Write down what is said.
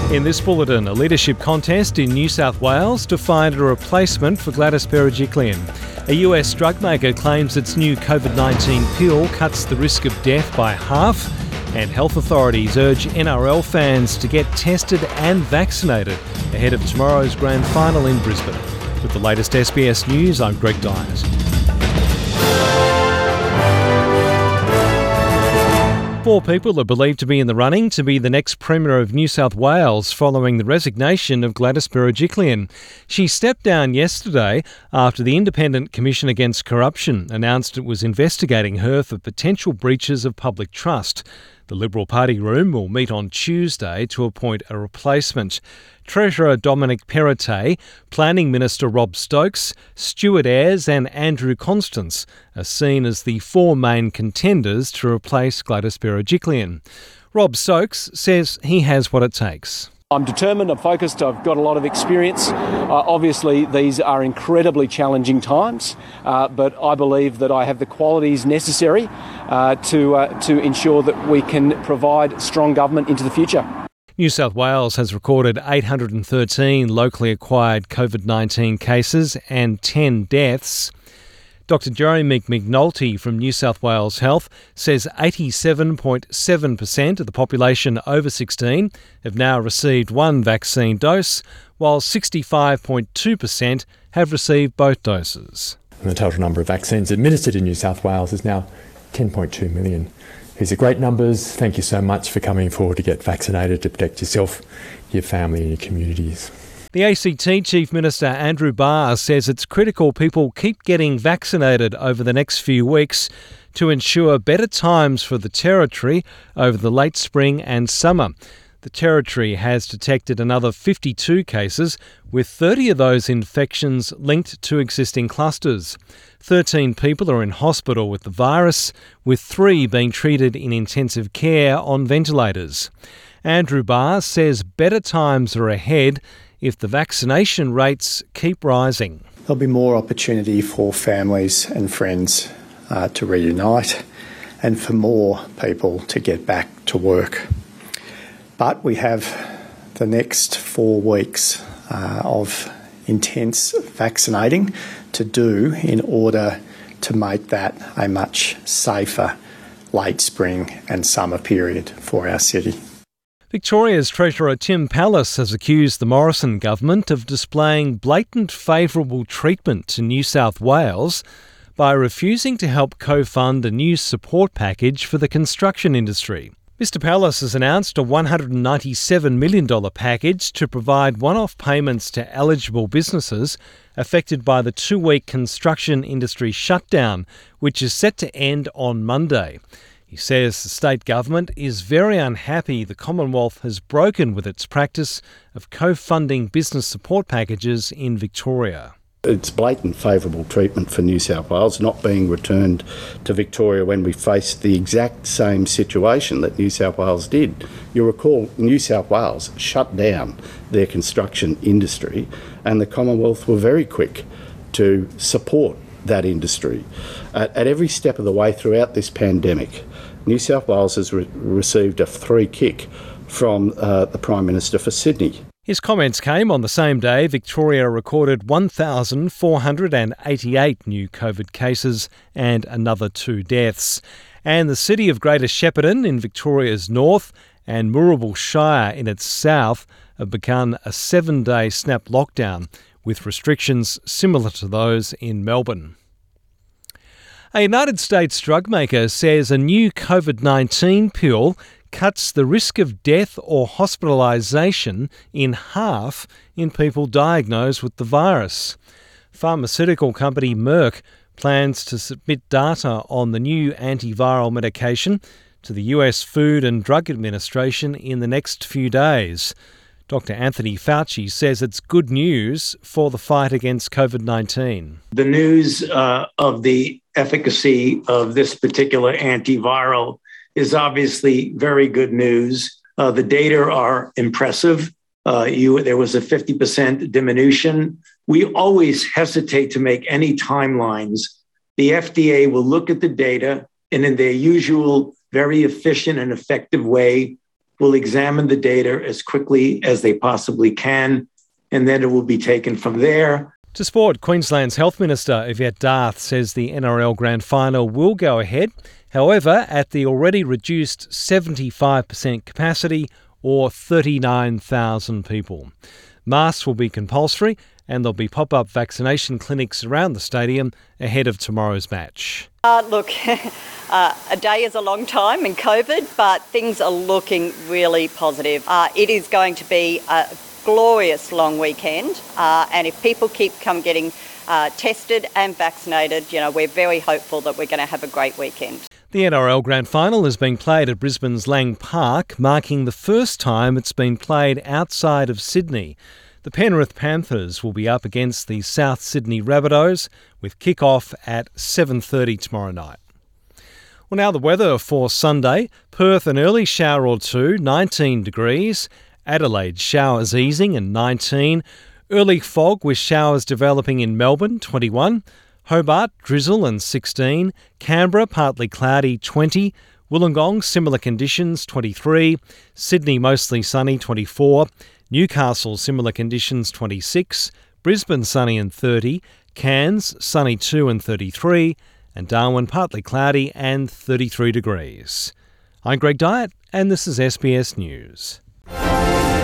In this bulletin, a leadership contest in New South Wales to find a replacement for Gladys Berejiklian. A US drug maker claims its new COVID-19 pill cuts the risk of death by half, and health authorities urge NRL fans to get tested and vaccinated ahead of tomorrow's grand final in Brisbane. With the latest SBS News, I'm Greg Dyers. 4 people are believed to be in the running to be the next Premier of New South Wales following the resignation of Gladys Berejiklian. She stepped down yesterday after the Independent Commission Against Corruption announced it was investigating her for potential breaches of public trust. The Liberal Party Room will meet on Tuesday to appoint a replacement. Treasurer Dominic Perrottet, Planning Minister Rob Stokes, Stuart Ayres and Andrew Constance are seen as the 4 main contenders to replace Gladys Berejiklian. Rob Stokes says he has what it takes. I'm determined, I'm focused, I've got a lot of experience. Obviously, these are incredibly challenging times, but I believe that I have the qualities necessary to ensure that we can provide strong government into the future. New South Wales has recorded 813 locally acquired COVID-19 cases and 10 deaths. Dr Jeremy McNulty from New South Wales Health says 87.7% of the population over 16 have now received 1 vaccine dose, while 65.2% have received both doses. And the total number of vaccines administered in New South Wales is now 10.2 million. These are great numbers. Thank you so much for coming forward to get vaccinated to protect yourself, your family and your communities. The ACT Chief Minister Andrew Barr says it's critical people keep getting vaccinated over the next few weeks to ensure better times for the Territory over the late spring and summer. The Territory has detected another 52 cases, with 30 of those infections linked to existing clusters. 13 people are in hospital with the virus, with 3 being treated in intensive care on ventilators. Andrew Barr says better times are ahead if the vaccination rates keep rising. There'll be more opportunity for families and friends to reunite and for more people to get back to work. But we have the next 4 weeks of intense vaccinating to do in order to make that a much safer late spring and summer period for our city. Victoria's Treasurer Tim Pallas has accused the Morrison government of displaying blatant favourable treatment to New South Wales by refusing to help co-fund a new support package for the construction industry. Mr Pallas has announced a $197 million package to provide one-off payments to eligible businesses affected by the 2-week construction industry shutdown, which is set to end on Monday. He says the state government is very unhappy the Commonwealth has broken with its practice of co-funding business support packages in Victoria. It's blatant favourable treatment for New South Wales not being returned to Victoria when we faced the exact same situation that New South Wales did. You'll recall New South Wales shut down their construction industry and the Commonwealth were very quick to support that industry. At every step of the way throughout this pandemic, New South Wales has received a free kick from the Prime Minister for Sydney. His comments came on the same day Victoria recorded 1,488 new COVID cases and another 2 deaths. And the city of Greater Shepparton in Victoria's north and Moorabool Shire in its south have begun a 7-day snap lockdown with restrictions similar to those in Melbourne. A United States drug maker says a new COVID-19 pill cuts the risk of death or hospitalisation in half in people diagnosed with the virus. Pharmaceutical company Merck plans to submit data on the new antiviral medication to the US Food and Drug Administration in the next few days. Dr. Anthony Fauci says it's good news for the fight against COVID-19. The news of the efficacy of this particular antiviral is obviously very good news. The data are impressive. There was a 50% diminution. We always hesitate to make any timelines. The FDA will look at the data and in their usual very efficient and effective way will examine the data as quickly as they possibly can, and then it will be taken from there. To sport, Queensland's Health Minister Yvette D'Arth says the NRL Grand Final will go ahead, however, at the already reduced 75% capacity or 39,000 people. Masks will be compulsory and there'll be pop-up vaccination clinics around the stadium ahead of tomorrow's match. Look, a day is a long time in COVID, but things are looking really positive. It is going to be a glorious long weekend, and if people keep getting tested and vaccinated, we're very hopeful that we're going to have a great weekend. The NRL Grand Final is being played at Brisbane's Lang Park, marking the first time it's been played outside of Sydney. The Penrith Panthers will be up against the South Sydney Rabbitohs with kick-off at 7:30 tomorrow night. Well, now the weather for Sunday. Perth an early shower or two, 19 degrees. Adelaide showers easing and 19. Early fog with showers developing in Melbourne, 21. Hobart drizzle and 16. Canberra partly cloudy, 20. Wollongong similar conditions, 23. Sydney mostly sunny, 24. Newcastle similar conditions, 26. Brisbane sunny and 30. Cairns sunny 2 and 33. And Darwin partly cloudy and 33 degrees. I'm Greg Dyett and this is SBS News.